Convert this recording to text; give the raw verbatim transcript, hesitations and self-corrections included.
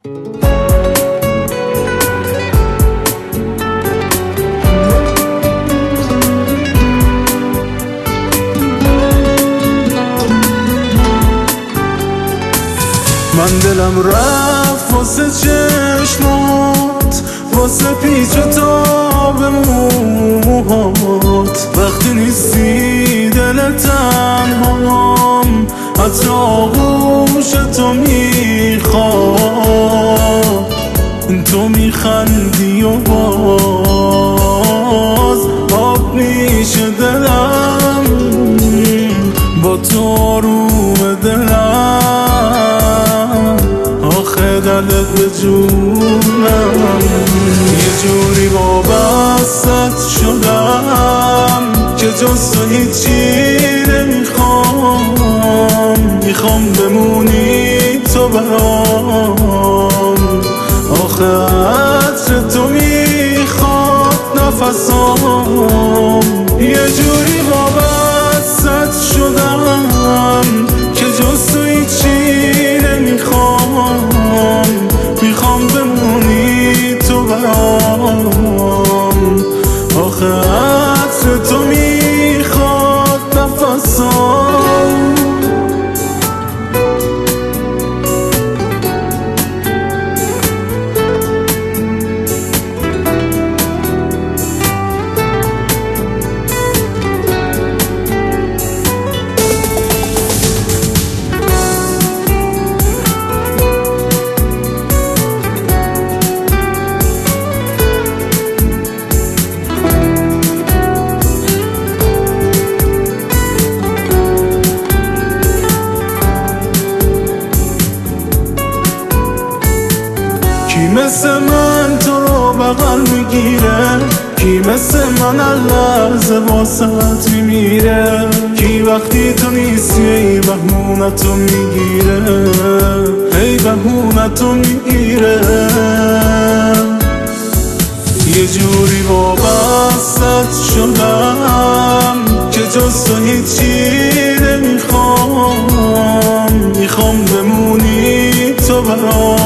من دلم رفت واسه چشمات، واسه پیچ و تاب موهات. وقتی نیستی دل تنهام، حتی آغوش تو میخواد. تو میخندی و باز آب میشه دلم، با تو آروم دلم. آخه دلت به جونم، یه جوری وابستت شدم که جز تو هیچی نمیخوام. میخوام بمونی تو برام، آخه عطر تو میخواد نفسام. یه جوری وابستت شدم که جز تو هیچی نمیخوام. میخوام بمونی تو برام، آخه عطر تو میخواد نفسام. کی مثل من تو رو بغل میگیره؟ کی مثل من اللحظه واسط میمیره؟ کی وقتی تو نیستی ای بهونتو میگیره؟ ای بهونتو میگیره. یه جوری وابستت شدم که جز تو هیچی نمیخوام. میخوام بمونی تو برام،